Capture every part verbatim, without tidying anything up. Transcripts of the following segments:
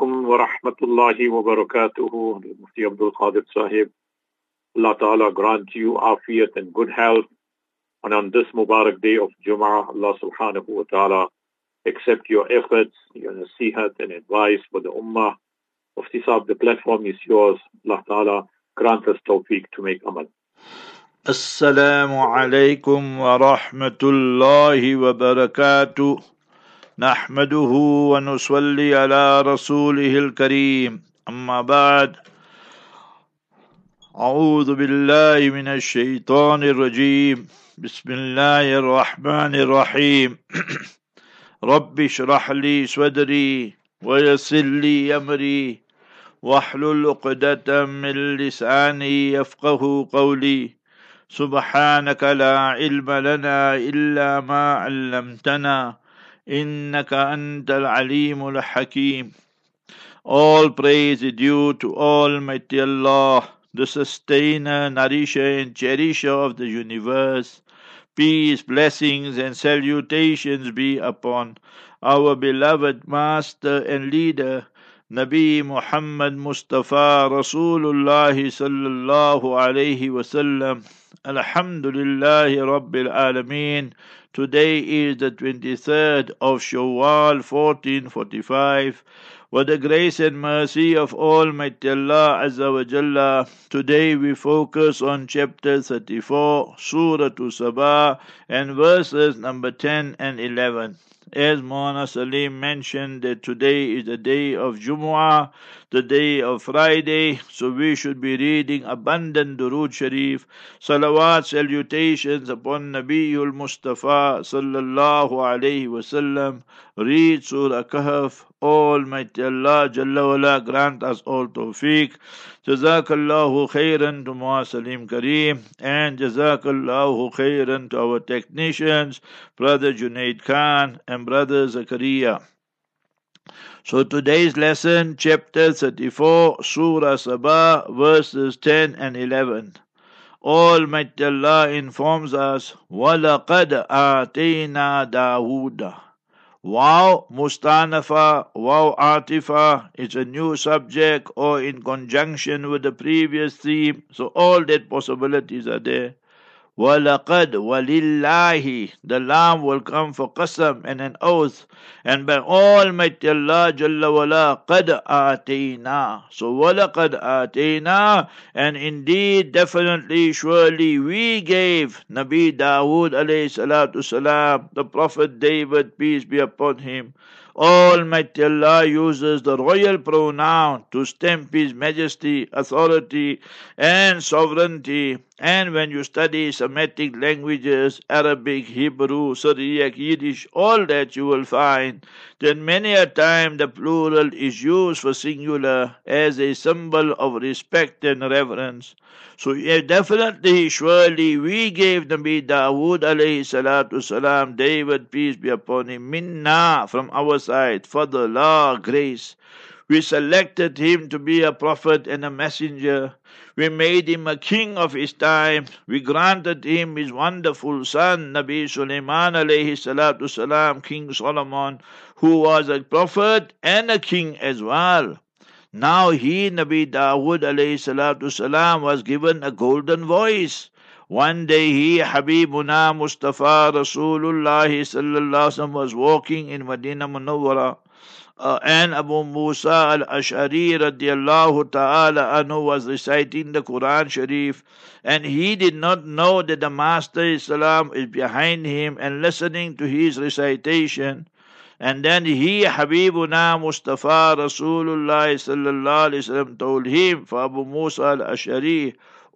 alaikum wa rahmatullahi wa barakatuhu. Mufti Abdul Qadir Sahib. Allah Ta'ala grant you afiyat and good health. And on this Mubarak day of Jum'ah, Allah Subhanahu wa Ta'ala accept your efforts, your nasihat and advice for the Ummah. Mufti Sahib, the platform is yours. Allah Ta'ala grant us tawfiq to make amal. Assalamu alaikum wa rahmatullahi wa barakatuh. Nahmaduhu wa nusalli ala rasulihil kareem. Amma ba'd. A'udhu billahi minash shaitanir rajeem. Bismillahir rahmanir rahim. Rabbi shrah li sadri wa yassir li amri wahlul uqdatam min lisani yafqahu qawli. Subhanaka la ilma lana illa ma 'allamtana innaka antal alimul hakim. All praise is due to Almighty Allah, the sustainer, nourisher and cherisher of the universe. Peace, blessings and salutations be upon our beloved master and leader, Nabi Muhammad Mustafa Rasulullah sallallahu alayhi wasallam. Alhamdulillahi Rabbil Alameen. Today is the twenty-third of Shawwal fourteen forty-five. With the grace and mercy of Almighty Allah Azza wa Jalla, today we focus on chapter thirty-four, Surah Sabah, and verses number ten and eleven. As Maulana Salim mentioned that today is the day of Jumu'ah, the day of Friday, so we should be reading abundant Durood Sharif, salawat, salutations upon Nabiul Mustafa sallallahu alayhi wasallam, read Surah Kahf. Almighty Allah Jalla wala grant us all tawfiq. Jazakallahu khairan to Maulana Salim Kareem, and Jazakallahu khairan to our technicians, Brother Junaid Khan and Brother Zakaria. So today's lesson, chapter thirty-four, Surah Sabah, verses ten and eleven. Almighty Allah informs us, وَلَقَدْ آتَيْنَا دَاوُودَ. Wow, Mustanafa, wow, Atifa, it's a new subject or in conjunction with the previous theme. So all that possibilities are there. وَلَقَدْ وَلِلَّهِ. The lam will come for qasam and an oath. And by Almighty Allah Jalla wala, قَدْ آتَيْنَا. So وَلَقَدْ آتَيْنَا. And indeed, definitely, surely, we gave Nabi Dawood alayhi salatu salam, the Prophet David, peace be upon him. Almighty Allah uses the royal pronoun to stamp His majesty, authority and sovereignty. And when you study Semitic languages, Arabic, Hebrew, Syriac, Yiddish, all that you will find that many a time the plural is used for singular as a symbol of respect and reverence. So yeah, definitely, surely, we gave Nabi Dawood alayhi salatu salam, David, peace be upon him, minna, from our side, fadla, grace. We selected him to be a prophet and a messenger. We made him a king of his time. We granted him his wonderful son, Nabi Sulaiman alayhi salatu salam, King Solomon, who was a prophet and a king as well. Now he, Nabi Dawood alayhi salatu salam, was given a golden voice. One day he, Habibuna Mustafa Rasulullah sallallahu alaihi wasallam, was walking in Medina Munawwara. Uh, and Abu Musa al-Ash'ari radiallahu ta'ala anhu was reciting the Quran Sharif, and he did not know that the Master Islam is behind him and listening to his recitation. And then he, Habibuna Mustafa Rasulullah sallallahu alaihi wasallam, told him, for Abu Musa al-Ash'ari,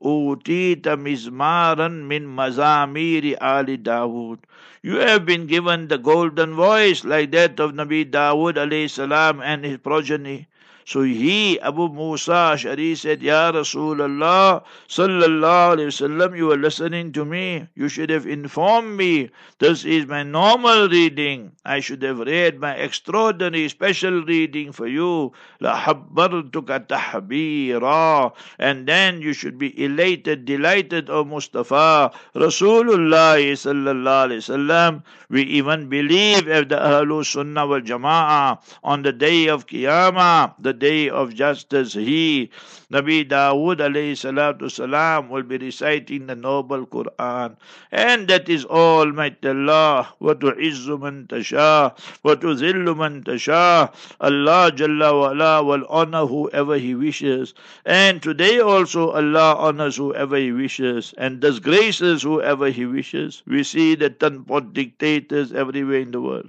Utita mizmaran min mazamiri Ali Dawood. You have been given the golden voice like that of Nabi Dawood alayhi salam and his progeny. So he, Abu Musa Ash'ari, said, Ya Rasulullah sallallahu alayhi wasallam, you are listening to me. You should have informed me. This is my normal reading. I should have read my extraordinary special reading for you. La habbartuka tahbira. And then you should be elated, delighted, O Mustafa Rasulullah sallallahu alayhi wasallam. We even believe, as the Ahlul Sunnah wal Jama'ah, on the day of Qiyamah, the day of justice, he, Nabi Dawood alayhi salatu salam, will be reciting the noble Quran. And that is Almighty Allah. وَتُعِزُّ مَن تَشَاءُ وَتُذِلُّ مَن تَشَاءُ. Allah Jalla wa Ala will honor whoever He wishes. And today also Allah honors whoever He wishes and disgraces whoever He wishes. We see the ten-pot dictators everywhere in the world.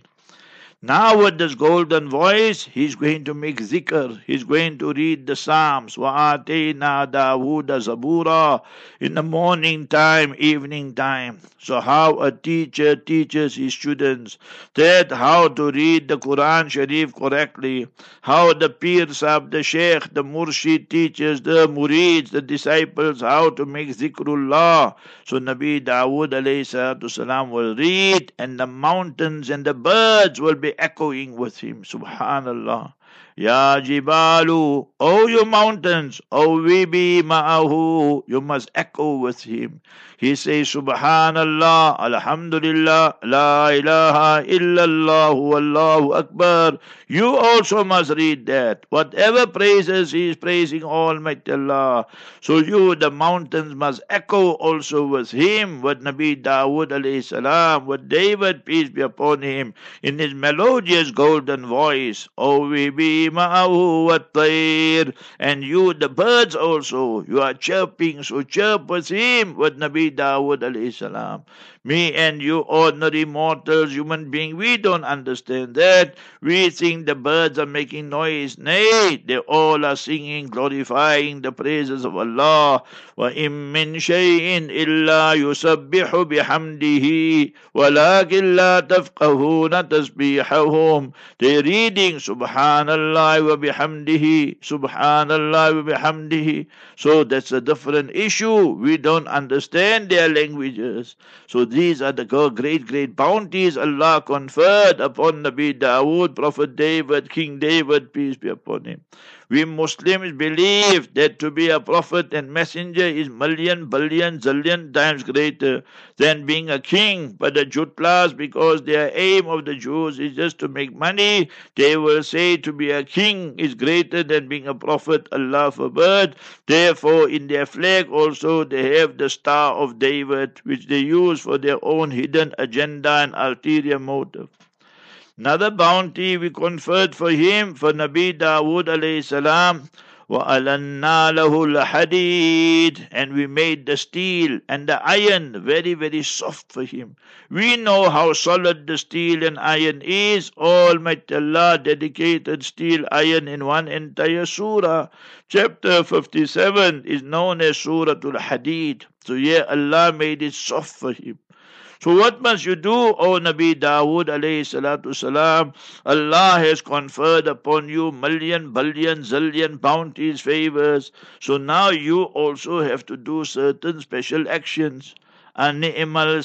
Now with this golden voice, he's going to make zikr. He's going to read the Psalms. وَآتَيْنَا دَاوُودَ زَبُورًا. In the morning time, evening time. So how a teacher teaches his students that how to read the Quran Sharif correctly. How the Pir Sahib, the Sheikh, the Murshid teaches the Murids, the disciples how to make zikrullah. So Nabi Dawood alayhi salatu salam will read and the mountains and the birds will be echoing with him. Subhanallah. Ya Jibalu, O you mountains, O we be ma'ahu, you must echo with him. He says, Subhanallah, Alhamdulillah, La ilaha illallah, Allahu Akbar. You also must read that. Whatever praises he is praising Almighty Allah. So you, the mountains, must echo also with him, with Nabi Dawood alayhi salam, with David, peace be upon him, in his melodious golden voice. O we be ma'ahu wat-tayr. And you, the birds also, you are chirping, so chirp with him, with Nabi Dawood alayhi salam. Me and you ordinary mortals, human beings, we don't understand that. We think the birds are making noise. Nay, they all are singing, glorifying the praises of Allah. وَإِن مِّن شَيْءٍ إِلَّا يُسَبِّحُ بِحَمْدِهِ وَلَكِنْ لَا تَفْقَهُونَ تَسْبِيحَهُمْ. They're reading Subhanallah wa bihamdihi, Subhanallah wa bihamdihi. So that's a different issue. We don't understand their languages. So these are the great, great bounties Allah conferred upon Nabi Dawood, Prophet David, King David, peace be upon him. We Muslims believe that to be a prophet and messenger is million, billion, zillion times greater than being a king. But the Jutlas, because their aim of the Jews is just to make money, they will say to be a king is greater than being a prophet. Allah forbid. Therefore, in their flag also they have the Star of David, which they use for their own hidden agenda and ulterior motive. Another bounty we conferred for him, for Nabi Dawood alayhi salam, وَأَلَنَّا لَهُ الْحَدِيدِ. And we made the steel and the iron very, very soft for him. We know how solid the steel and iron is. Almighty Allah dedicated steel, iron in one entire surah. Chapter fifty-seven is known as Suratul Hadid. So yeah, Allah made it soft for him. So what must you do, O Nabi Dawood alayhi salatu salam? Allah has conferred upon you million, billion, zillion bounties, favors. So now you also have to do certain special actions. An-ni'mal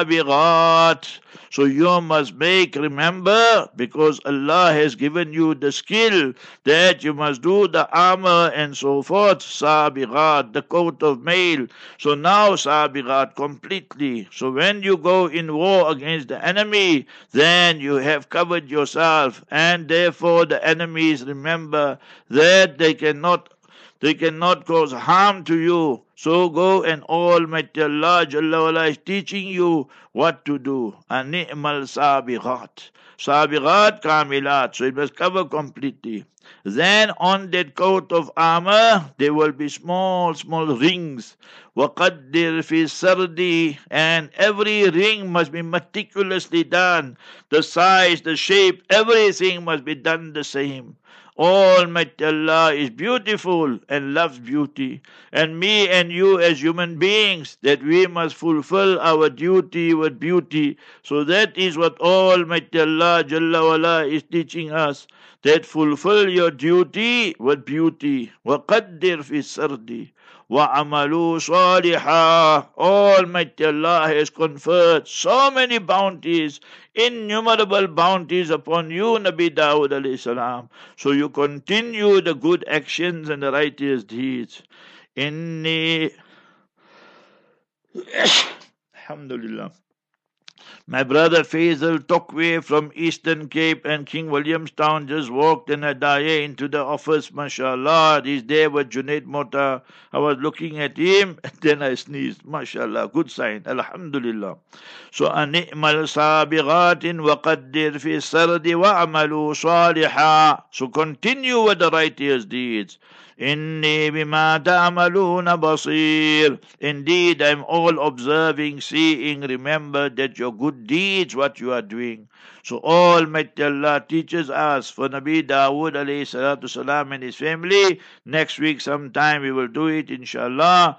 sabiqat. So you must make, remember, because Allah has given you the skill that you must do the armor and so forth. Sabiqat, the coat of mail. So now sabiqat completely. So when you go in war against the enemy, then you have covered yourself, and therefore the enemies remember that they cannot They cannot cause harm to you. So go, and Almighty Allah Jalla wa Ala is teaching you what to do. An-ni'mal sabiqat. Sabiqat kamilat. So it must cover completely. Then on that coat of armor, there will be small, small rings. وَقَدِّرْ فِي السَّرْدِ. And every ring must be meticulously done. The size, the shape, everything must be done the same. Almighty Allah is beautiful and loves beauty. And me and you as human beings, that we must fulfill our duty with beauty. So that is what Almighty Allah Jalla wa Ala is teaching us. That fulfill your duty with beauty. وَقَدِّرْ فِي السَّرْدِ وَعَمَلُوا صَالِحًا. Almighty Allah has conferred so many bounties, innumerable bounties upon you, Nabi Dawood alayhi salam. So you continue the good actions and the righteous deeds. Inni Alhamdulillah. My brother Faisal Tokwe from Eastern Cape and King Williamstown just walked in a daya into the office, mashallah. He's there with Junaid Mota. I was looking at him, and then I sneezed, mashallah. Good sign, alhamdulillah. So, أَنِئْمَلْ سَابِغَاتٍ وَقَدِّرْ فِي السَّرْدِ وَعْمَلُوا صَالِحًا. So continue with the righteous deeds. Inni bima ta'amaluna basir. Indeed, I'm all observing, seeing. Remember that your good deeds, what you are doing. So Almighty Allah teaches us for Nabi Dawood alayhi salatu salam and his family. Next week sometime we will do it, inshallah.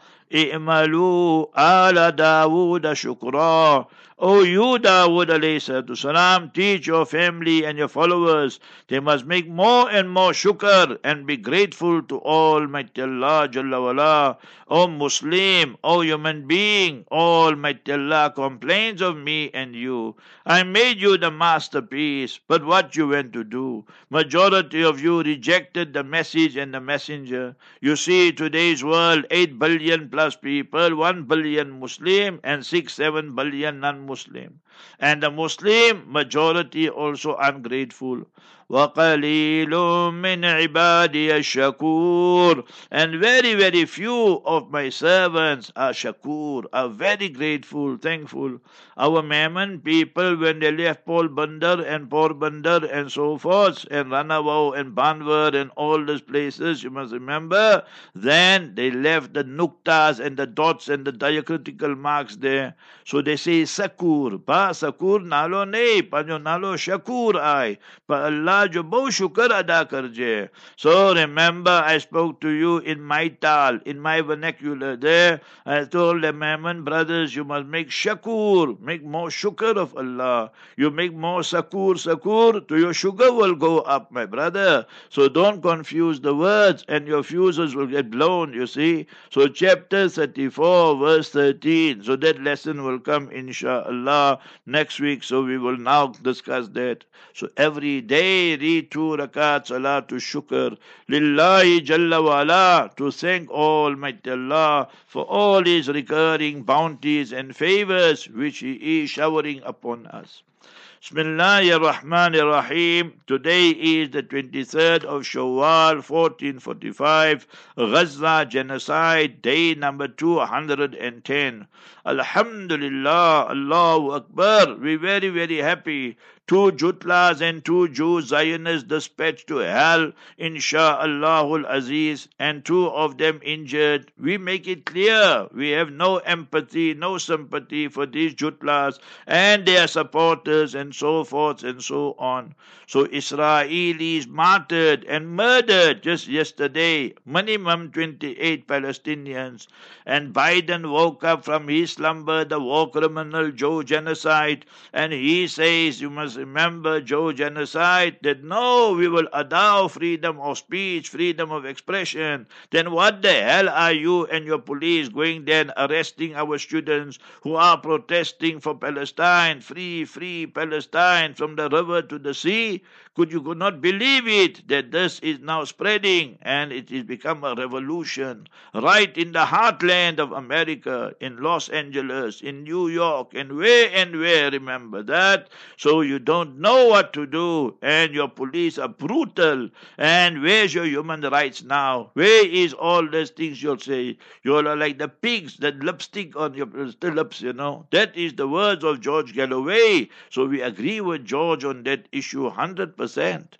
I'malu ala Dawood shukra. O you, Dawood alayhi salatu salam, teach your family and your followers. They must make more and more shukr and be grateful to Almighty Allah Jalla wala. O Muslim, O human being, Almighty Allah complains of me and you. I made you the masterpiece, but what you went to do? Majority of you rejected the message and the messenger. You see today's world, eight billion plus people, one billion Muslim and six, seven billion non-Muslim. And the Muslim majority also ungrateful. وَقَلِيلٌ مِّنْ عِبَادِيَ الشَّكُورِ. And very, very few of my servants are shakur, are very grateful, thankful. Our Memon people, when they left Polbandar and Porbandar and so forth, and Ranawau and Banwar and all those places, you must remember, then they left the nuktas and the dots and the diacritical marks there. So they say Sakur. Pa Sakur nalo nahi, panjo nalo Shakur ai. Pa Allah jo bahut shukr ada karje. So remember, I spoke to you in my tal, in my vernacular there. I told the Memon brothers, you must make shakur, make more shukr of Allah. You make more sakur, sakur, to your sugar will go up, my brother. So don't confuse the words and your fuses will get blown, you see. So chapter thirty-four, verse thirteen. So that lesson will come, inshallah, next week. So we will now discuss that. So every day read two rakat salat to shukr lillahi jalla wa ala, to thank Almighty Allah for all his recurring bounties and favors which he is showering upon us. Bismillahir Rahmanir Rahim. Today is the twenty-third of Shawwal, fourteen forty-five, Gaza genocide, day number two hundred ten. Alhamdulillah, Allahu Akbar. We're very, very happy. Two Jutlas and two Jews Zionists dispatched to hell, insha'Allahul Aziz, and two of them injured. We make it clear we have no empathy, no sympathy for these Jutlas and their supporters and so forth and so on. So Israelis martyred and murdered just yesterday, minimum twenty-eight Palestinians. And Biden woke up from his slumber, the war criminal Joe genocide, and he says, you must remember Joe genocide, that no, we will allow freedom of speech, freedom of expression. Then what the hell are you and your police going there and arresting our students who are protesting for Palestine, free, free Palestine from the river to the sea? Could you could not believe it, that this is now spreading and it has become a revolution right in the heartland of America, in Los Angeles, in New York, and where and where, remember that. So you don't know what to do, and your police are brutal. And where's your human rights now? Where is all these things you'll say? You're like the pigs, that lipstick on your lips, you know. That is the words of George Galloway. So we agree with George on that issue one hundred percent.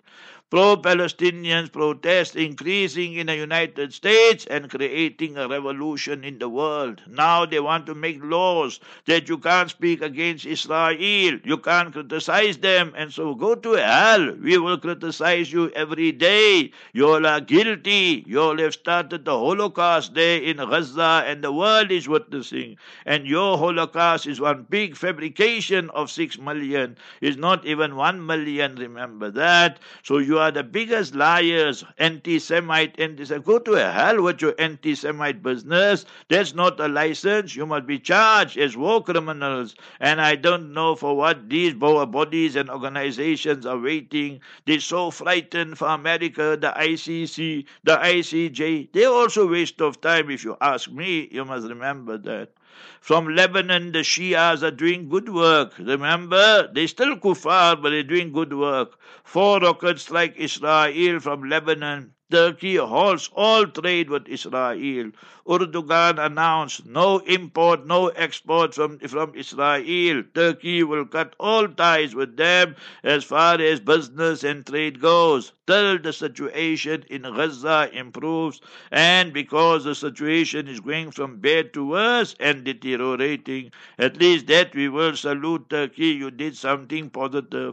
Pro-Palestinians protest increasing in the United States and creating a revolution in the world. Now they want to make laws that you can't speak against Israel, you can't criticize them, and so go to hell. We will criticize you every day. You all are guilty. You all have started the Holocaust there in Gaza, and the world is witnessing. And your Holocaust is one big fabrication of six million. It's not even one million, remember that. So you are the biggest liars, anti-Semite, anti-Semite. Go to hell with your anti-Semite business. That's not a license. You must be charged as war criminals. And I don't know for what these bodies and organizations are waiting. They're so frightened for America, the I C C, the I C J. They're also a waste of time, if you ask me. You must remember that. From Lebanon, the Shias are doing good work. Remember, they still kuffar, but they're doing good work. Four rocket strike Israel from Lebanon. Turkey halts all trade with Israel. Erdogan announced no import, no export from, from Israel. Turkey will cut all ties with them as far as business and trade goes till the situation in Gaza improves, and because the situation is going from bad to worse and deteriorating, at least that we will salute Turkey. You did something positive.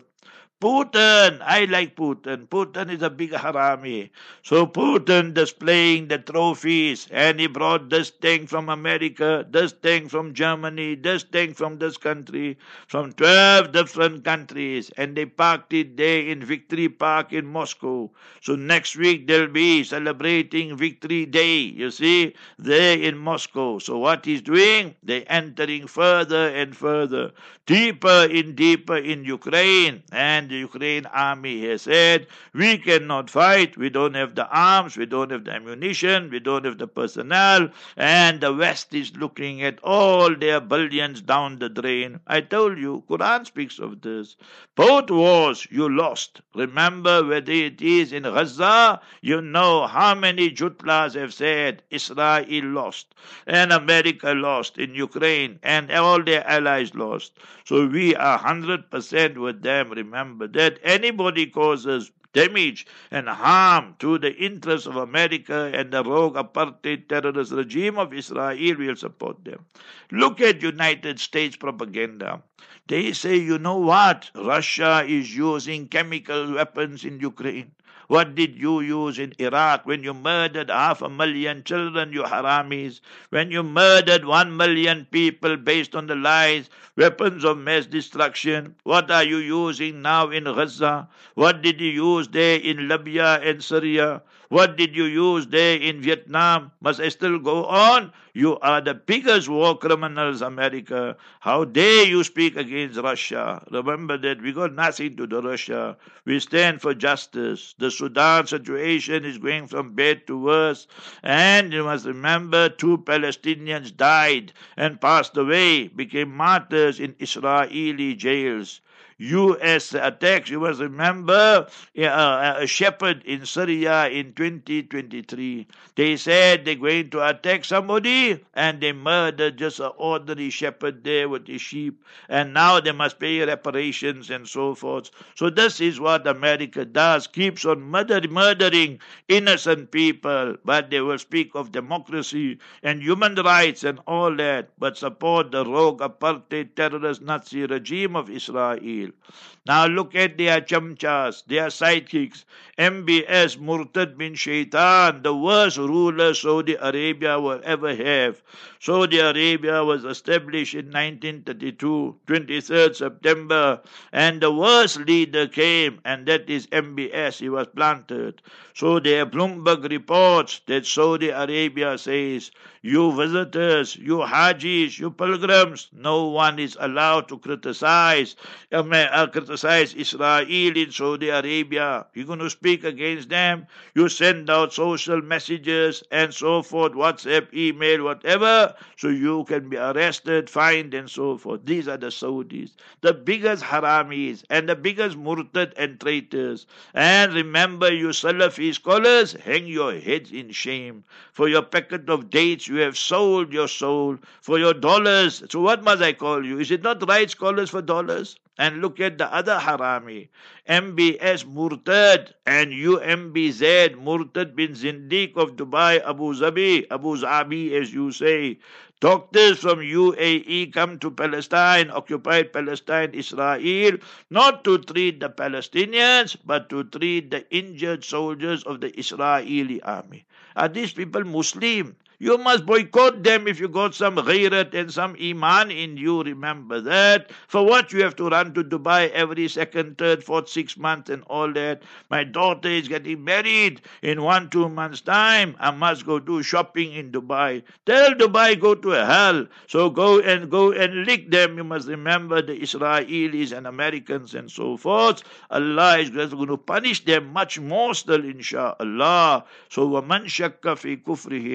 Putin, I like Putin. Putin is a big harami. So Putin displaying the trophies, and he brought this thing from America, this thing from Germany, this thing from this country, from twelve different countries, and they parked it there in Victory Park in Moscow. So next week they'll be celebrating Victory Day, you see, there in Moscow. So what he's doing, they're entering further and further, deeper and deeper in Ukraine, and the Ukraine army has said, we cannot fight, we don't have the arms, we don't have the ammunition, we don't have the personnel, and the West is looking at all their billions down the drain. I told you, Quran speaks of this. Both wars you lost. Remember whether it is in Gaza, you know how many jutlas have said Israel lost, and America lost in Ukraine, and all their allies lost. So we are one hundred percent with them. Remember that anybody causes damage and harm to the interests of America and the rogue apartheid terrorist regime of Israel, will support them. Look at United States propaganda. They say, you know what? Russia is using chemical weapons in Ukraine. What did you use in Iraq when you murdered half a million children, you haramis? When you murdered one million people based on the lies, weapons of mass destruction? What are you using now in Gaza? What did you use there in Libya and Syria? What did you use there in Vietnam? Must I still go on? You are the biggest war criminals, America. How dare you speak against Russia? Remember that we got nothing to do Russia. We stand for justice. The Sudan situation is going from bad to worse. And you must remember, two Palestinians died and passed away, became martyrs in Israeli jails. U S attacks, you must remember, uh, a shepherd in Syria in twenty twenty-three. They said they're going to attack somebody, and they murdered just an ordinary shepherd there with his sheep, and now they must pay reparations and so forth. So this is what America does, keeps on murder, murdering innocent people, but they will speak of democracy and human rights and all that, but support the rogue apartheid terrorist Nazi regime of Israel. Now look at their chamchas, their sidekicks. M B S Murtad bin Shaitan, the worst ruler Saudi Arabia will ever have. Saudi Arabia was established in nineteen thirty-two, twenty-third September, and the worst leader came, and that is M B S. He was planted. So there are Bloomberg reports that Saudi Arabia says, you visitors, you hajis, you pilgrims, no one is allowed to criticize, uh, criticize Israel in Saudi Arabia. You're going to speak against them. You send out social messages and so forth, WhatsApp, email, whatever, so you can be arrested, fined, and so forth. These are the Saudis, the biggest haramis and the biggest murtad and traitors. And remember, you Salafi scholars, hang your heads in shame. For your packet of dates, you have sold your soul. For your dollars, so what must I call you? Is it not right, scholars, for dollars? And look at the other harami, M B S Murtad and U M B Z Murtad bin Zindiq of Dubai, Abu Dhabi, Abu Dhabi as you say. Doctors from U A E come to Palestine, occupied Palestine, Israel, not to treat the Palestinians, but to treat the injured soldiers of the Israeli army. Are these people Muslim? You must boycott them if you got some ghairat and some iman in you. Remember that. For what you have to run to Dubai every second, third, fourth, sixth month and all that. My daughter is getting married in one, two months' time. I must go do shopping in Dubai. Tell Dubai go to hell. So go and go and lick them. You must remember the Israelis and Americans and so forth. Allah is going to punish them much more still, inshallah. So وَمَنْ شَكَّ فِي كُفْرِهِمْ. Any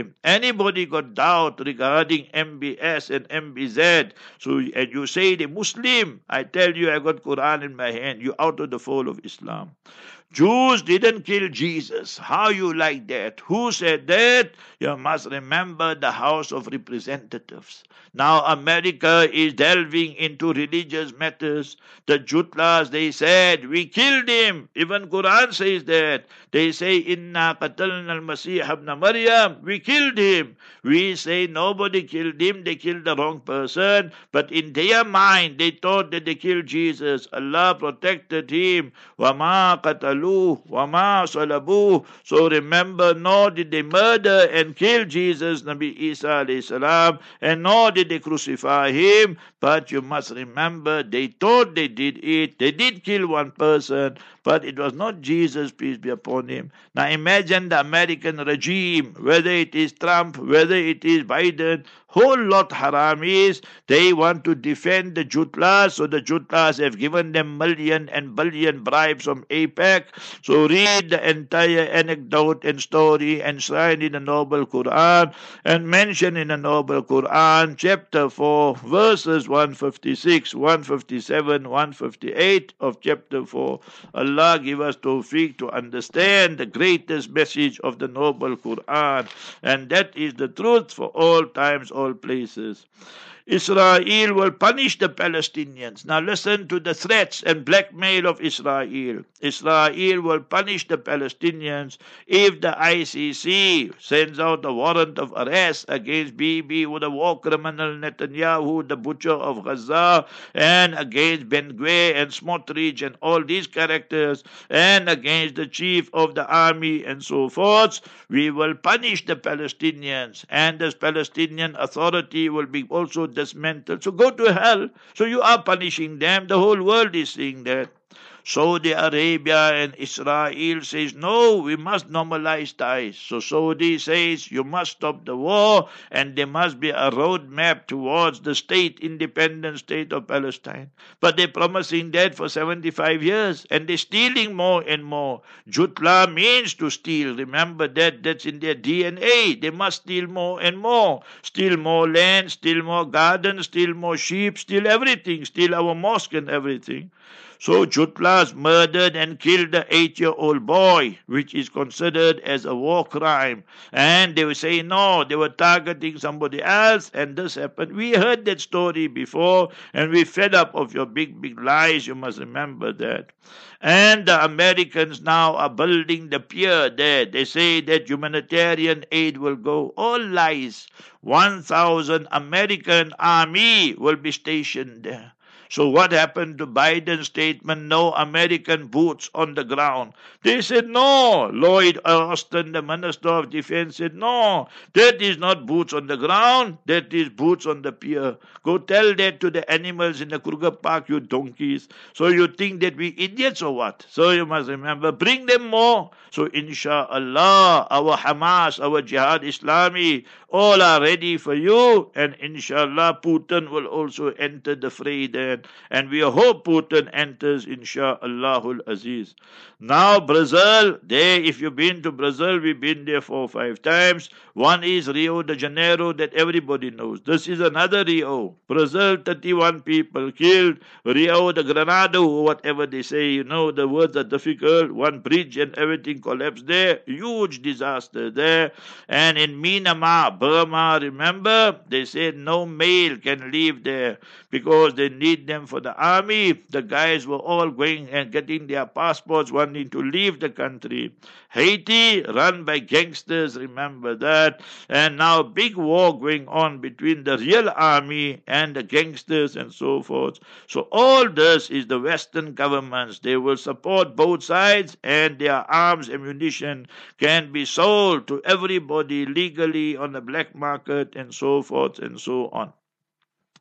anybody got doubt regarding M B S and M B Z, so and you say the Muslim, I tell you, I got Quran in my hand, you out of the fold of Islam. Jews didn't kill Jesus. How you like that? Who said that? You must remember the House of Representatives. Now America is delving into religious matters. The Jutlas, they said, we killed him. Even Quran says that. They say, Inna qatalna al-Masih ibn Maryam. We killed him. We say nobody killed him. They killed the wrong person. But in their mind, they thought that they killed Jesus. Allah protected him. وَمَا قَتَلُوا وَمَا صَلَبُوهُ. So remember, nor did they murder and kill Jesus, Nabi Isa alayhi salam, and nor did they crucify him. But you must remember, they thought they did it. They did kill one person, but it was not Jesus, peace be upon him. Now imagine the American regime, whether it is Trump, whether it is Biden, whole lot haramis. They want to defend the Jutlas, so the Jutlas have given them million and billion bribes from AIPAC. So read the entire anecdote and story enshrined in the Noble Quran and mentioned in the Noble Quran, chapter four, verses one fifty-six, one fifty-seven, one fifty-eight of chapter four. Allah give us tawfiq to understand the greatest message of the Noble Quran, and that is the truth for all times, all places. Israel will punish the Palestinians. Now listen to the threats and blackmail of Israel. Israel will punish the Palestinians if the I C C sends out a warrant of arrest against Bibi, with the war criminal Netanyahu, the butcher of Gaza, and against Ben-Gvir and Smotrich and all these characters, and against the chief of the army and so forth. We will punish the Palestinians, and this Palestinian authority will be also dismantled. So go to hell. So you are punishing them. The whole world is seeing that. Saudi Arabia and Israel says, no, we must normalize ties. So Saudi says, you must stop the war, and there must be a roadmap towards the state, independent state of Palestine. But they're promising that for seventy-five years, and they're stealing more and more. Jutla means to steal. Remember that. That's in their D N A. They must steal more and more. Steal more land, steal more gardens, steal more sheep, steal everything, steal our mosque and everything. So Jutlas murdered and killed the eight-year-old boy, which is considered as a war crime. And they will say, no, they were targeting somebody else, and this happened. We heard that story before, and we fed up of your big, big lies. You must remember that. And the Americans now are building the pier there. They say that humanitarian aid will go. All lies. one thousand American army will be stationed there. So what happened to Biden's statement, no American boots on the ground? They said no. Lloyd Austin, the Minister of Defense, said no, that is not boots on the ground, that is boots on the pier. Go tell that to the animals in the Kruger Park, you donkeys. So you think that we idiots or what? So you must remember, bring them more. So inshallah, our Hamas, our Jihad Islami, all are ready for you, and inshallah Putin will also enter the fray then. And we hope Putin enters, insha'Allahul Aziz. Now Brazil, there, if you've been to Brazil, we've been there four or five times. One is Rio de Janeiro, that everybody knows. This is another Rio. Brazil, thirty-one people killed. Rio de Granado, whatever they say, you know, the words are difficult. One bridge and everything collapsed there. Huge disaster there. And in Myanmar, Burma, remember, they said no male can live there because they need them for the army. The guys were all going and getting their passports, wanting to leave the country. Haiti, run by gangsters, remember that. And now big war going on between the real army and the gangsters and so forth. So all this is the Western governments. They will support both sides, and their arms, ammunition can be sold to everybody legally on the black market and so forth and so on.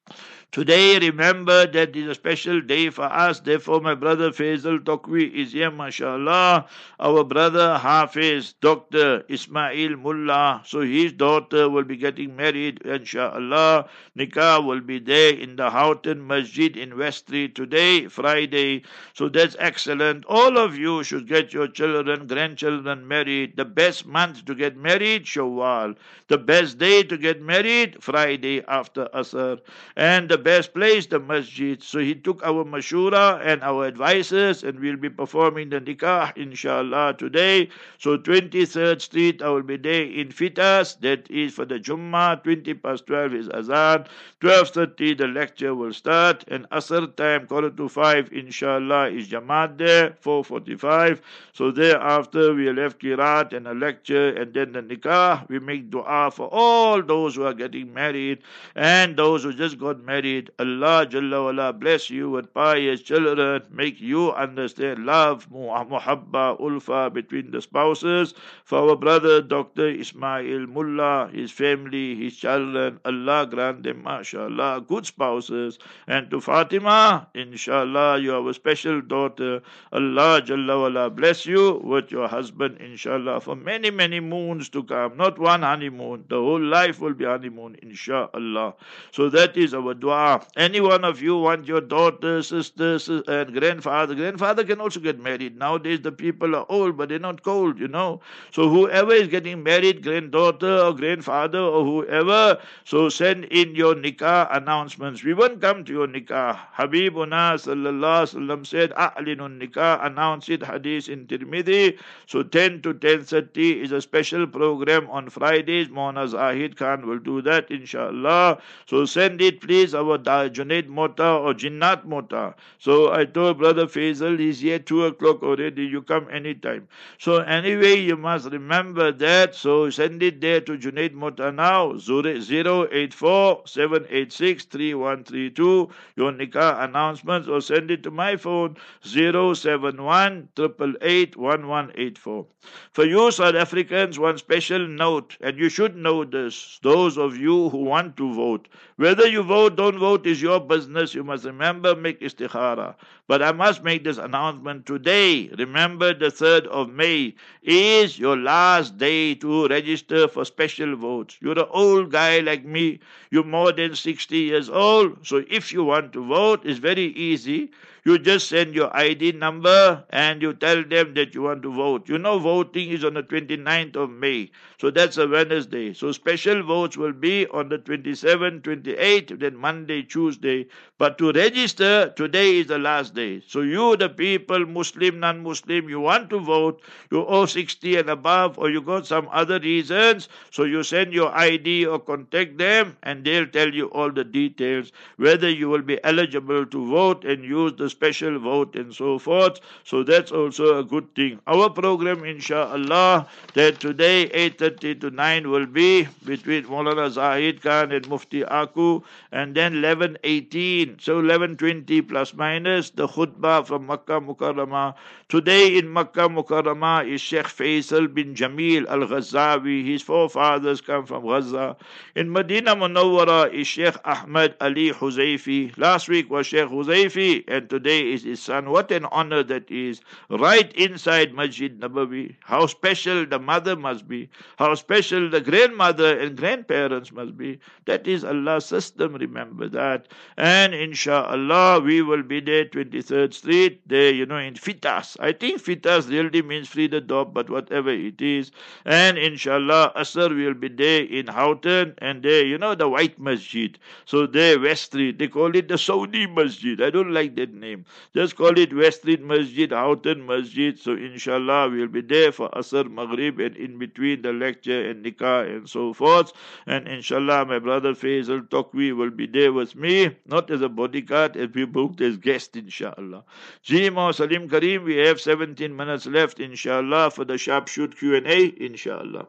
Today, remember that is a special day for us. Therefore, my brother Faisal Tokwi is here, mashallah. Our brother Hafiz, Doctor Ismail Mullah. So his daughter will be getting married, inshallah. Nikah will be there in the Houghton Masjid in West Street today, Friday. So that's excellent. All of you should get your children, grandchildren married. The best month to get married, Shawwal. The best day to get married, Friday after Asr. And the best place, the masjid. So he took our mashura and our advices, and we'll be performing the nikah, inshallah, today. So twenty-third Street, I will be there in Fitas. That is for the Jummah. twenty past twelve is Azan. twelve thirty, the lecture will start. And Asr time, quarter to five, inshallah, is Jamaat there, four forty-five. So thereafter, we'll have Qiraat and a lecture, and then the nikah. We make dua for all those who are getting married and those who just got married. Allah Jalla wala bless you with pious children, make you understand love, muhabba, ulfa between the spouses. For our brother Doctor Ismail Mullah, his family, his children, Allah grant them, mashallah, good spouses. And to Fatima, inshallah, you have a special daughter. Allah Jalla wala bless you with your husband, inshallah, for many, many moons to come. Not one honeymoon, the whole life will be honeymoon, inshallah. So that is our dua. Any one of you want your daughter, sister, and grandfather. Grandfather can also get married. Nowadays the people are old, but they're not cold, you know. So whoever is getting married, granddaughter or grandfather or whoever, so send in your nikah announcements. We won't come to your nikah. Habibuna sallallahu alaihi wasallam said, A'linun nikah, announce it, hadith in Tirmidhi. So ten to ten thirty is a special program on Fridays. Mona Zahid Khan will do that, inshallah. So send it, please. Our Junaid Mota or Jinnat Mota. So I told Brother Faisal, he's here two o'clock already, you come anytime. So anyway, you must remember that. So send it there to Junaid Mota now, zero eight four seven eight six three one three two, your nikah announcements, or send it to my phone, zero seven one eight eight eight one one eight four. For you South Africans, one special note, and you should know this, those of you who want to vote, whether you vote, don't vote is your business. You must remember, make istikhara. But I must make this announcement today. Remember, the third of May is your last day to register for special votes. You're an old guy like me. You're more than sixty years old. So if you want to vote, it's very easy. You just send your I D number and you tell them that you want to vote. You know, voting is on the twenty-ninth of May. So that's a Wednesday. So special votes will be on the twenty-seventh, twenty-eighth, then Monday, Tuesday. But to register, today is the last day. So you, the people, Muslim, non-Muslim, you want to vote, you owe sixty and above, or you got some other reasons, so you send your I D or contact them and they'll tell you all the details, whether you will be eligible to vote and use the special vote and so forth. So that's also a good thing. Our program, inshallah, that today eight thirty to nine will be between Maulana Zahid Khan and Mufti Aku, and then eleven eighteen, so eleven twenty plus minus the khutbah from Makkah Mukarramah. Today in Makkah Mukarramah is Sheikh Faisal bin Jamil Al-Ghazawi. His forefathers come from Gaza. In Medina Munawwara is Sheikh Ahmad Ali Huzaifi. Last week was Sheikh Huzaifi, and today is his son. What an honor that is. Right inside Masjid Nabawi. How special the mother must be. How special the grandmother and grandparents must be. That is Allah's system, remember that. And inshallah, we will be there, twenty-third Street, there, you know, in Fitas. I think Fitas really means free the dog, but whatever it is. And inshallah, Asr will be there in Houghton, and there, you know, the white masjid. So there, West Street, they call it the Saudi Masjid. I don't like that name. Just call it West Street Masjid, Houghton Masjid. So inshallah, we'll be there for Asr, Maghrib, and in between the lecture and nikah and so forth. And inshallah, my brother Faisal Tokwi will be there with me, not as a bodyguard, as we booked as guest, inshallah. Jimo Salim Kareem, we have seventeen minutes left, inshallah, for the sharpshoot Q and A, inshallah.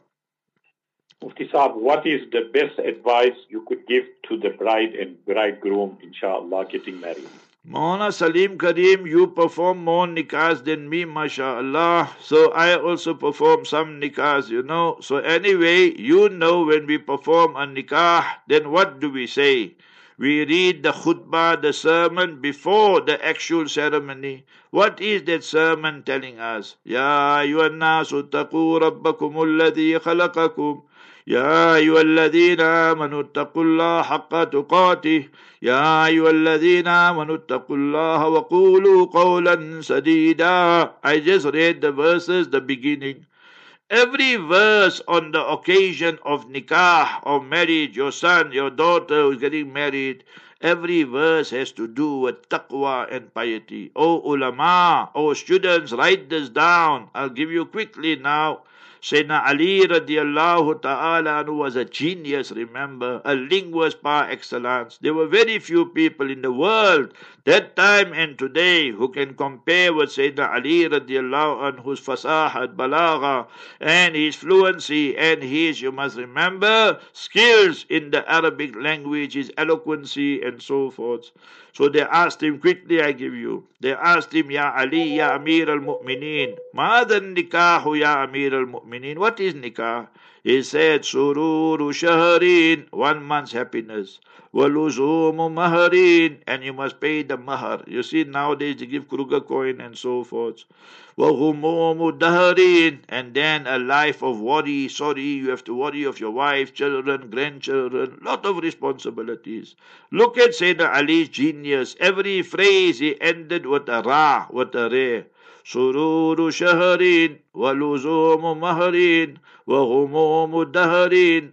Mufti Saab, what is the best advice you could give to the bride and bridegroom, inshallah, getting married? Maulana Salim Kareem, you perform more nikahs than me, mashallah. So I also perform some nikahs, you know. So anyway, you know when we perform a nikah, then what do we say? we read the khutbah, the sermon, before the actual ceremony. What is that sermon telling us? Ya ayyuhan nasu taqoo rabbakum alladhi khalaqakum. يا أيها الذين آمنوا اتقوا الله حق تقاته يا أيها الذين آمنوا اتقوا الله وقولوا قولا سديدا. I just read the verses, the beginning. Every verse on the occasion of nikah, or marriage, your son, your daughter who's getting married, every verse has to do with taqwa and piety. Oh ulama, oh students, write this down. I'll give you quickly now. Sayyidina Ali radiallahu ta'ala anhu was a genius, remember, a linguist par excellence. There were very few people in the world that time and today who can compare with Sayyidina Ali radiallahu anhu's fasahat, balagha, and his fluency and his, you must remember, skills in the Arabic language, his eloquency and so forth. So they asked him, quickly I give you, they asked him, Ya Ali, Ya Amir al-Mu'mineen, Ma'adhan nikahu Ya Amir al-Mu'mineen, what is nikah? He said, Sururu shaharin, one month's happiness. Waluzumu maharin, and you must pay the mahar. You see, nowadays they give Kruger coin and so forth. Wahumumu daharin, and then a life of worry. Sorry, you have to worry of your wife, children, grandchildren, lot of responsibilities. Look at Sayyidina Ali's genius. Every phrase he ended with a ra, with a re. Sururu shaharin, waluzumu maharin, وغموم دهرين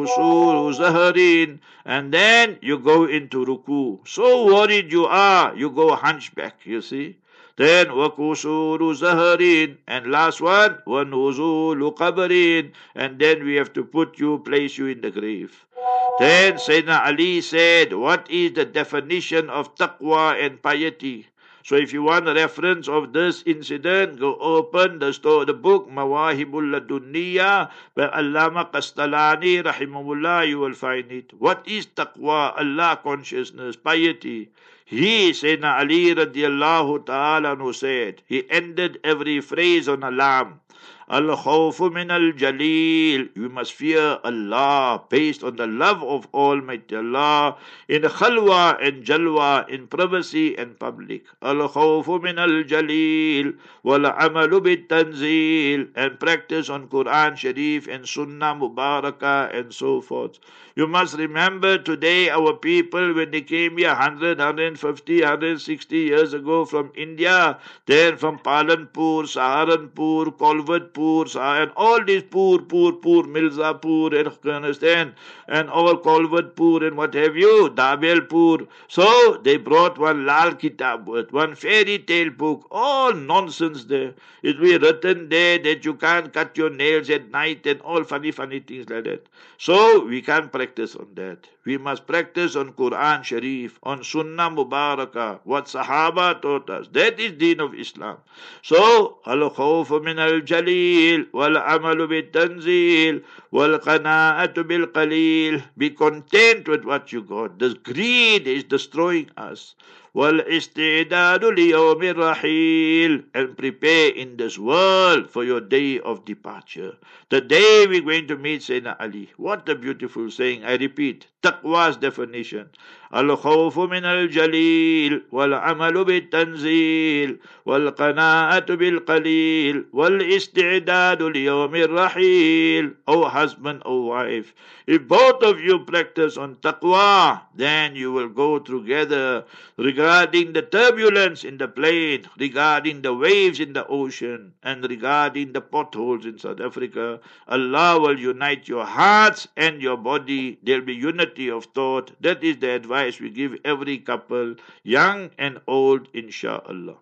وكسور زهرين, and then you go into ruku. So worried you are, you go hunchback, you see. Then وكسور زهرين, and last one ونزول قبرين, and then we have to put you, place you in the grave. Then Sayyidina Ali said, what is the definition of taqwa and piety? So if you want a reference of this incident, go open the store, the book Mawahibul Ladunniya by Allama Qastalani rahimahullah, you will find it. What is taqwa, Allah consciousness, piety? He, Sayyidina Ali radiallahu ta'ala who said, he ended every phrase on a lam. Al-khawfu min al-jaleel. You must fear Allah based on the love of Almighty Allah in khalwa and jalwa, in privacy and public. Al-khawfu min al-jaleel wal-amalu bit-tanzeel, and practice on Quran Sharif and Sunnah Mubarakah and so forth. You must remember today our people, when they came here one hundred, one hundred fifty, one hundred sixty years ago from India, then from Palanpur, Saharanpur, Kolvatpur, and all these poor, poor, poor, Mirzapur, and Afghanistan, and all Kolvatpur and what have you, Dabelpur. So they brought one Lal Kitab with one fairy tale book, all nonsense there. It will be written there that you can't cut your nails at night and all funny, funny things like that. So we can't practice on that. We must practice on Quran Sharif, on Sunnah Mubarakah, what Sahaba taught us. That is Deen of Islam. So, al-khawfu min al-jaleel, wal-amalu bit-tanzeel, wal-qana'atu bil-qaleel. Be content with what you got. This greed is destroying us. وَالْإِسْتِعْدَادُ لِيَوْمِ الرَّحِيلِ, and prepare in this world for your day of departure. The day we're going to meet Sayyidina Ali. What a beautiful saying. I repeat, taqwa's definition. Al-khawfu min al-jaleel, wal-amalu bit-tanzeel, wal-qana'atu bil-qaleel, wal-isti'dadu liyawmi ar-rahil. O husband, O wife, if both of you practice on taqwa, then you will go together regarding the turbulence in the plane, regarding the waves in the ocean, and regarding the potholes in South Africa. Allah will unite your hearts and your body. There will be unity of thought. That is the advice we give every couple, young and old, inshaAllah.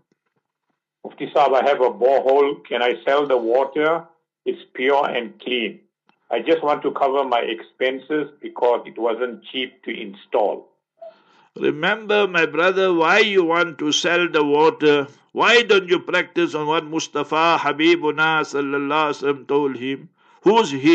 Mufti Saab, I have a borehole. Can I sell the water? It's pure and clean. I just want to cover my expenses because it wasn't cheap to install. Remember, my brother, why you want to sell the water? Why don't you practice on what Mustafa Habibuna sallallahu alaihi wasallam told him? Who's him?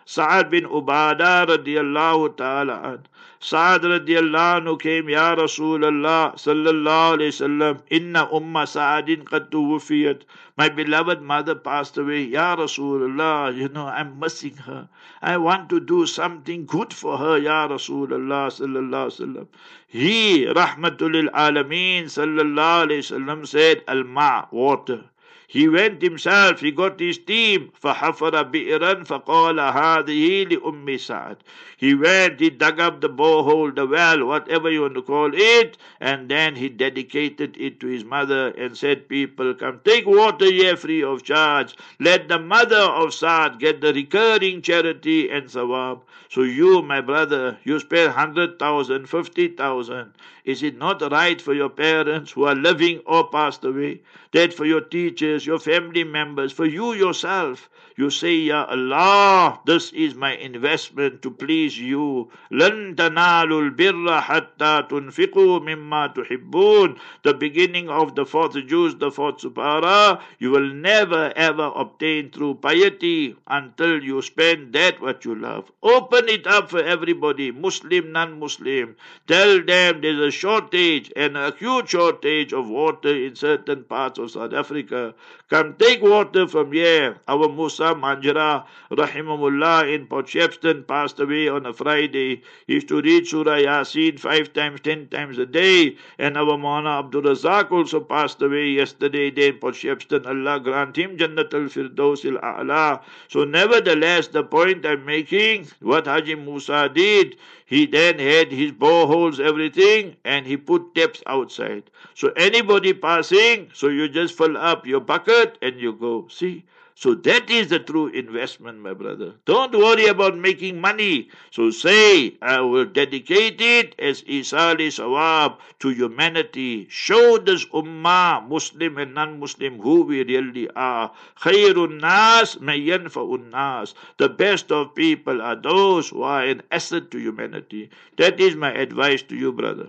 Sa'ad bin Ubadah radiallahu ta'ala an. Sa'ad radiallahu anhu came, Ya Rasulullah sallallahu alayhi wasallam, Inna umma Sa'adin qad tuwufiyat. My beloved mother passed away. Ya Rasulullah, you know, I'm missing her. I want to do something good for her, Ya Rasulullah sallallahu alayhi wasallam. He, Rahmatul lil Alameen sallallahu alayhi wasallam, said, Al-ma', water. He went himself, he got his team, فَحَفَرَ بِئْرًا فَقَالَ هَذِهِ لِأُمِّ سَعَدٍ. He went, he dug up the borehole, the well, whatever you want to call it, and then he dedicated it to his mother and said, people, come take water here free of charge. Let the mother of Sa'ad get the recurring charity and sawab. So you, my brother, you spend one hundred thousand, fifty thousand. Is it not right for your parents who are living or passed away, that for your teachers, your family members, for you yourself, you say, Ya Allah, this is my investment to please you. لَن تَنَالُوا الْبِرَّ حَتَّى تُنْفِقُوا مِمَّا تُحِبُّونَ. The beginning of the fourth juz, the fourth supara, you will never ever obtain true piety until you spend that what you love. Open it up for everybody, Muslim, non-Muslim. Tell them there's a shortage, an acute shortage of water in certain parts of South Africa. Come take water from here. Our Musa Manjara, rahimahullah, in Port Shepstone, passed away on a Friday. He used to read Surah Yasin five times, ten times a day. And our Maulana Abdul Razak also passed away yesterday day in Port Shepstone. Allah grant him Jannat al-Firdaus al-A'la. So nevertheless, the point I'm making, what Haji Musa did, he then had his boreholes, everything, and he put taps outside. So anybody passing, so you just fill up your bucket and you go. See? So that is the true investment, my brother. Don't worry about making money. So say, I will dedicate it as Isali Sawab to humanity. Show this ummah, Muslim and non-Muslim, who we really are. Khairun nas mayyanfa'un nas. The best of people are those who are an asset to humanity. That is my advice to you, brother.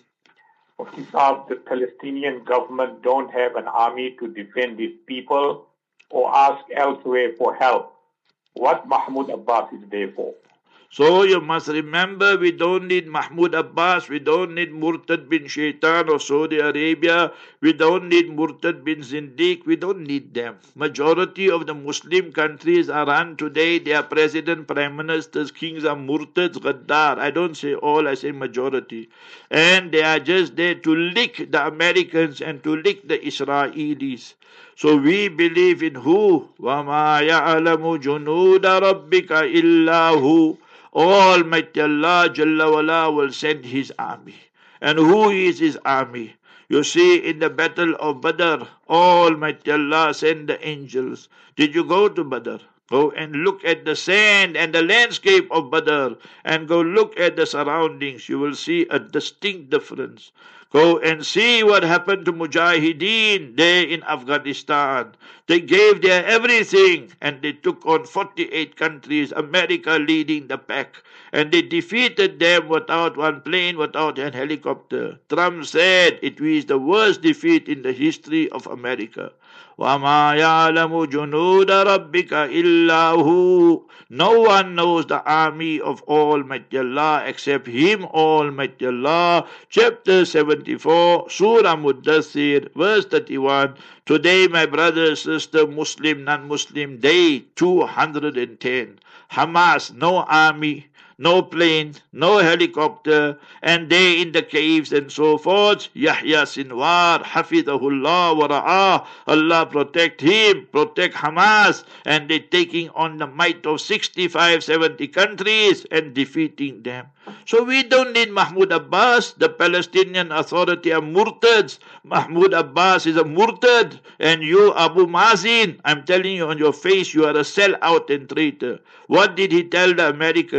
Mufti Saab, the Palestinian government don't have an army to defend its people or ask elsewhere for help. What Mahmoud Abbas is there for? So you must remember, we don't need Mahmoud Abbas, we don't need Murtad bin Shaitan of Saudi Arabia, we don't need Murtad bin Zindiq, we don't need them. Majority of the Muslim countries are run today, their president, prime ministers, kings are Murtads, Ghaddar. I don't say all, I say majority. And they are just there to lick the Americans and to lick the Israelis. So we believe in who? وَمَا يَعْلَمُ جُنُودَ رَبِّكَ إِلَّا هُ. Almighty Allah Jalla wala will send his army. And who is his army? You see, in the battle of Badr, Almighty Allah sent the angels. Did you go to Badr? Go and look at the sand and the landscape of Badr, and go look at the surroundings. You will see a distinct difference. Go and see what happened to Mujahideen there in Afghanistan. They gave their everything and they took on forty-eight countries, America leading the pack. And they defeated them without one plane, without a helicopter. Trump said it was the worst defeat in the history of America. وَمَا يَعْلَمُ جُنُودَ رَبِّكَ إِلَّا هُ. No one knows the army of Almighty Allah except Him, Almighty Allah. Chapter seventy-four, Surah Muddathir, verse thirty-one. Today, my brother, sister, Muslim, non-Muslim, day two hundred ten. Hamas, no army, no plane, no helicopter, and they in the caves and so forth. Yahya Sinwar, Hafidahullah wa ra'ah. Allah protect him, protect Hamas, and they taking on the might of sixty-five, seventy countries and defeating them. So we don't need Mahmoud Abbas. The Palestinian Authority are murtads. Mahmoud Abbas is a murtad, and you, Abu Mazin, I'm telling you on your face, you are a sellout and traitor. What did he tell the Americans? What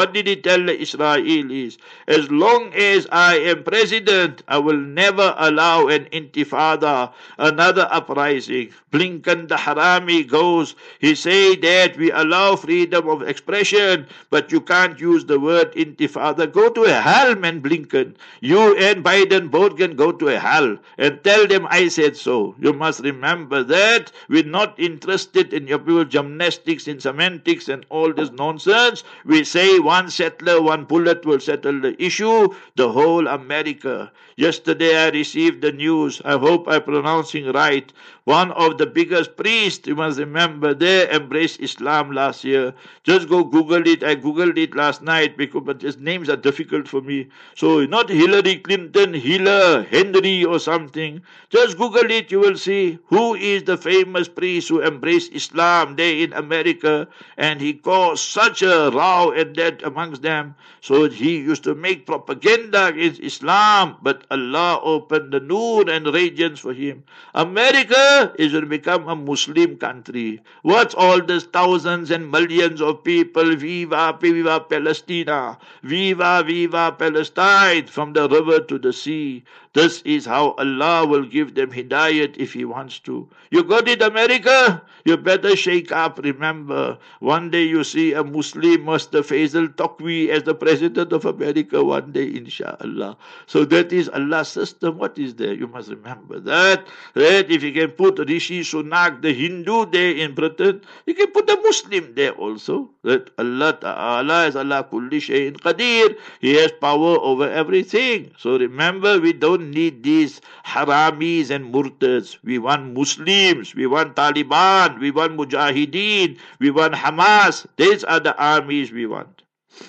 What did he tell the Israelis? As long as I am president, I will never allow an intifada, another uprising. Blinken the Harami goes, he say that we allow freedom of expression, but you can't use the word intifada. Go to a hell, man, Blinken. You and Biden both can go to a hell and tell them I said so. You must remember that. We're not interested in your people gymnastics, in semantics and all this nonsense. We say one settler, one bullet will settle the issue, the whole America. Yesterday I received the news, I hope I'm pronouncing right. One of the biggest priests, you must remember, they embraced Islam last year. Just go Google it. I Googled it last night, because but his names are difficult for me. So not Hillary Clinton, Hiller, Henry or something. Just Google it, you will see who is the famous priest who embraced Islam there in America, and he caused such a row and that amongst them. So he used to make propaganda against Islam, but Allah opened the nur and radiance for him. America is going to become a Muslim country. What's all these thousands and millions of people? Viva, viva Palestina. Viva, viva Palestine, from the river to the sea. This is how Allah will give them hidayat if He wants to. You got it, America? You better shake up. Remember, one day you see a Muslim, Mister Faisal Taqwi, as the President of America one day, inshallah. So that is Allah's system. What is there? You must remember that. That if you can put Rishi Sunak, the Hindu, there in Britain, you can put a Muslim there also. That Allah Ta'ala is Allah Kulli Shayin Qadir. He has power over everything. So remember, we don't need these haramis and murtads. We want Muslims, we want Taliban, we want Mujahideen, we want Hamas. These are the armies we want.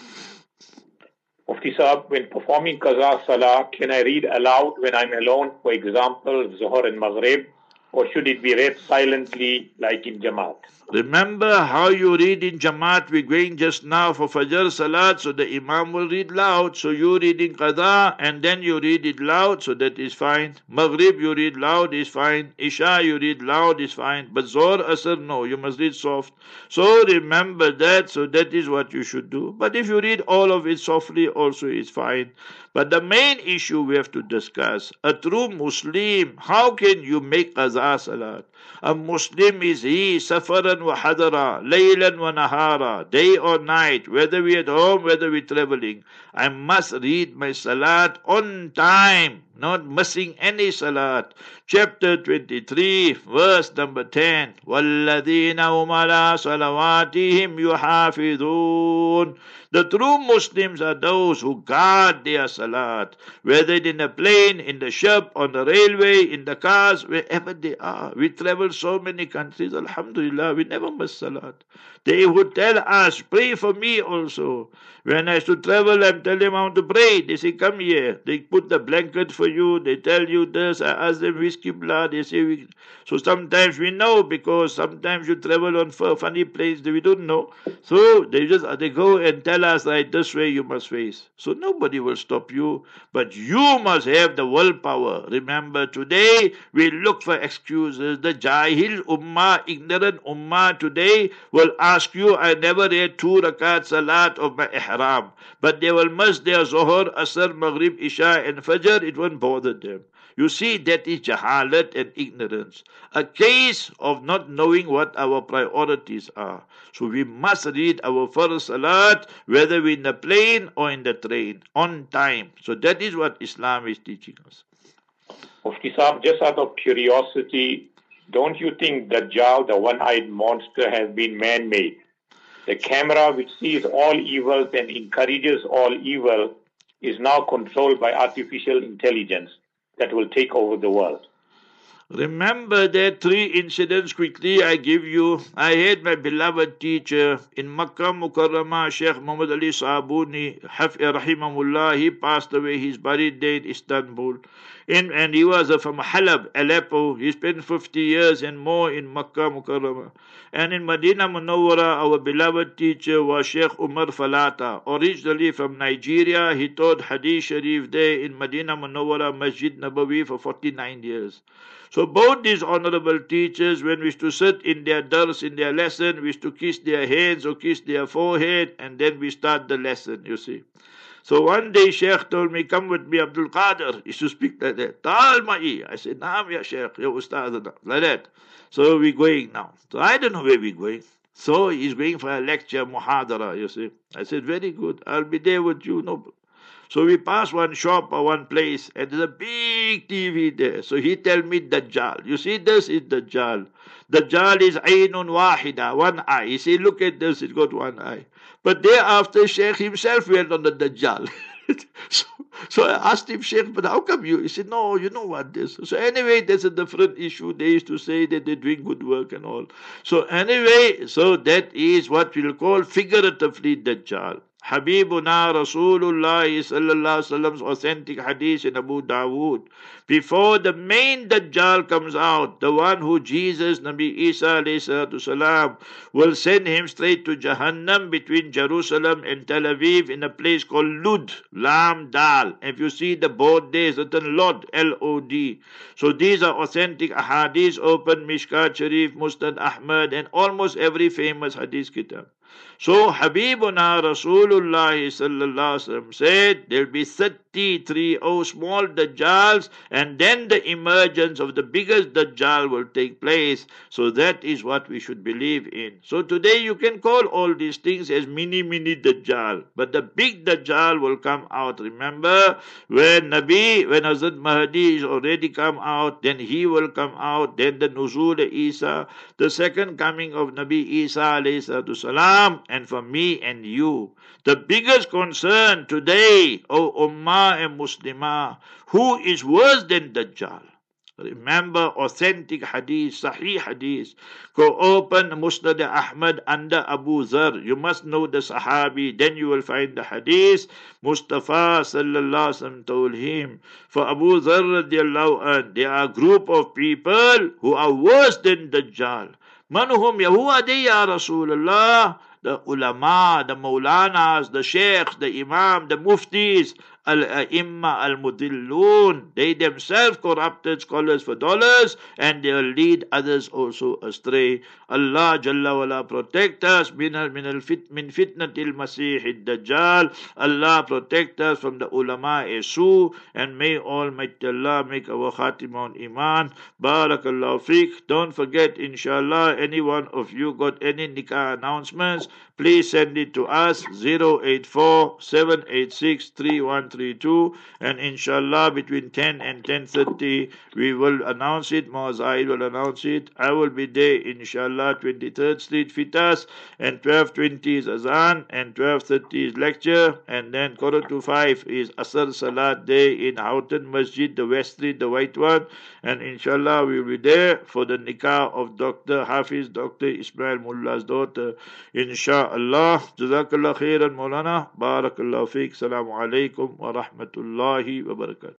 Mufti Saab, when performing Qaza Salah, can I read aloud when I'm alone, for example, Zuhr and Maghrib, or should it be read silently like in Jamaat? Remember how you read in Jamaat. We're going just now for Fajr Salat, so the Imam will read loud. So you read in Qadha and then you read it loud, so that is fine. Maghrib you read loud is fine. Isha you read loud is fine. But Zohr, Asr, no, you must read soft. So remember that, so that is what you should do. But if you read all of it softly also is fine. But the main issue we have to discuss, a true Muslim, how can you make Qaza Salat? A Muslim is he, safaran wa hadara, laylan wa nahara, day or night, whether we at home, whether we traveling. I must read my Salat on time, not missing any Salat. Chapter twenty-three, verse number ten. وَالَّذِينَ هُمْ عَلَىٰ صَلَوَاتِهِمْ يُحَافِظُونَ. The true Muslims are those who guard their Salat, whether in a plane, in the ship, on the railway, in the cars, wherever they are. We travel so many countries, alhamdulillah, we never miss Salat. They would tell us, pray for me also. When I used to travel, I'm telling them I want to pray. They say, come here. They put the blanket for you. They tell you this. I ask them, which Qibla? They say, we... So sometimes we know, because sometimes you travel on funny planes that we don't know. So they just they go and tell us, right, this way you must face. So nobody will stop you, but you must have the willpower. Remember, today we look for excuses. The Jahil Ummah, ignorant Ummah today will ask you, I never read two rakat salat of my ihram, but they will miss their Zuhr, Asr, Maghrib, Isha and Fajr. It won't bother them. You see, that is jahalat and ignorance. A case of not knowing what our priorities are. So we must read our first salat, whether we're in the plane or in the train, on time. So that is what Islam is teaching us. Mufti Saab, just out of curiosity, don't you think Dajjal, the one-eyed monster, has been man-made? The camera which sees all evils and encourages all evil is now controlled by artificial intelligence that will take over the world. Remember that three incidents quickly I give you. I had my beloved teacher in Makkah Mukarramah, Sheikh Muhammad Ali Sabuni, Rahimahullah. He passed away. He's buried there in Istanbul. In, and he was from Halab, Aleppo. He spent fifty years and more in Makkah Mukarramah. And in Medina Munawwara, our beloved teacher was Sheikh Umar Falata. Originally from Nigeria, he taught Hadith Sharif there in Medina Munawwara, Masjid Nabawi for forty-nine years. So both these honorable teachers, when we used to sit in their dars, in their lesson, we used to kiss their hands or kiss their forehead, and then we start the lesson, you see. So one day Sheikh told me, come with me, Abdul Qadir. He used to speak like that. Ta'al ma'i. I said, Naam ya Sheikh, ya Ustad. Like that. So we're going now. So I don't know where we're going. So he's going for a lecture, muhadara, you see. I said, very good. I'll be there with you. No. So we pass one shop or one place, and there's a big T V there. So he tell me Dajjal. You see, this is Dajjal. Dajjal is Aynun Wahida, one eye. He said, look at this, it's got one eye. But thereafter, Sheikh himself went on the Dajjal. so, so I asked him, Sheikh, but how come you? He said, no, you know what this. So anyway, that's a different issue. They used to say that they're doing good work and all. So anyway, so that is what we'll call figuratively Dajjal. Habibuna Rasulullah sallallahu alaihi wasallam's authentic hadith in Abu Dawood. Before the main Dajjal comes out, the one who Jesus, Nabi Isa alayhi salam, will send him straight to Jahannam between Jerusalem and Tel Aviv in a place called Lud, Lam Dal. If you see the board there, it's written Lod, L O D. So these are authentic ahadith, open Mishkat Sharif, Musnad Ahmad, and almost every famous hadith kitab. So Habibuna Rasulullah sallallahu alaihi wasallam said there'll be thirty-three oh small Dajjals, and then the emergence of the biggest Dajjal will take place. So that is what we should believe in. So today you can call all these things as mini mini Dajjal, but the big Dajjal will come out. Remember, when Nabi, when Hazrat Mahdi is already come out, then he will come out. Then the Nuzul Isa, the second coming of Nabi Isa alayhi salam. And for me and you, the biggest concern today, O Ummah and Muslimah, who is worse than Dajjal? Remember authentic hadith, Sahih hadith. Go open Musnad Ahmad under Abu Zar. You must know the Sahabi, then you will find the hadith. Mustafa sallallahu alaihi wasallam told him, for Abu Zar radiallahu anh, there are a group of people who are worse than Dajjal. Manuhum Yahuadi ya Rasulullah. The ulama, the maulanas, the sheikhs, the imam, the muftis, al-a'imma, al-mudillun. They themselves corrupted scholars for dollars, and they will lead others also astray. Allah Jalla wala protect us min min fit min fitnatil masih dajjal. Allah protect us from the ulama esu, and may Almighty Allah make our khatimah on iman. Barakallahu feek. Don't forget, inshallah, any one of you got any nikah announcements, please send it to us zero eight four seven eight six three one three two, and inshallah between ten and ten thirty we will announce it. Mazaid will announce it. I will be there inshallah, twenty-third Street Fitas, and twelve twenty is Azan, and twelve thirty is lecture, and then quarter to five is Asr Salat Day in Houghton Masjid, the West Street, the white one, and inshallah we will be there for the nikah of Doctor Hafiz, Doctor Ismail Mullah's daughter, inshallah. Jazakallah khairan Maulana. Barakallahu feek. Assalamu alaikum wa rahmatullahi wa barakatuh.